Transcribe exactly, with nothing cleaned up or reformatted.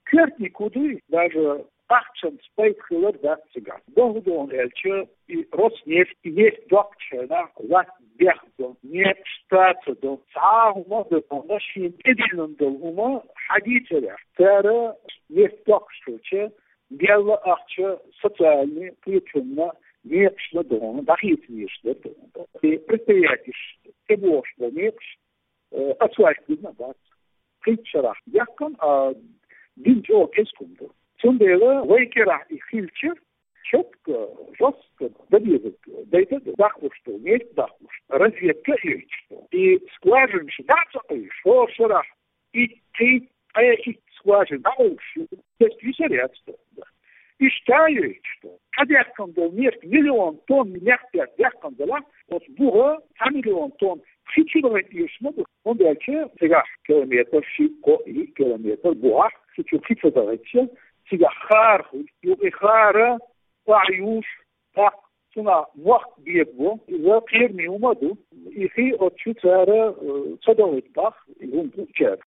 Кертни куды даже ахчен спейт хилер датсига. Дохдон эльче и Роснефть и нефть докчена лат бехдо нефть штатдо цаагма до нашин эдинндо ума хадитера. Тара нефть докчуче Гелла ахче социальные ключевно нефть дом, дахит нефть дом. И предприятие того, что нефть отсваивает да. Притчерах якон а динчо кескунду. Сундела вейкера и хильчер четко, жестко добьет. Да это дахло что, нефть дахло что. Разведка есть что. И скважин считаться и что шарах. И ты, а я и скважин, а уж, есть висерятство. И считаю, что когда был нефть миллион тонн нефти, якон дала, вот буга, а миллион тонн Фичиловать ее смогу, он дальше сега километр шико и километр буах, сейчас фичиловать, сега харху, и хара, паюш, так, сюда вах бегу, за ферми умаду, и хи от чуцара садовый бах, и он получает.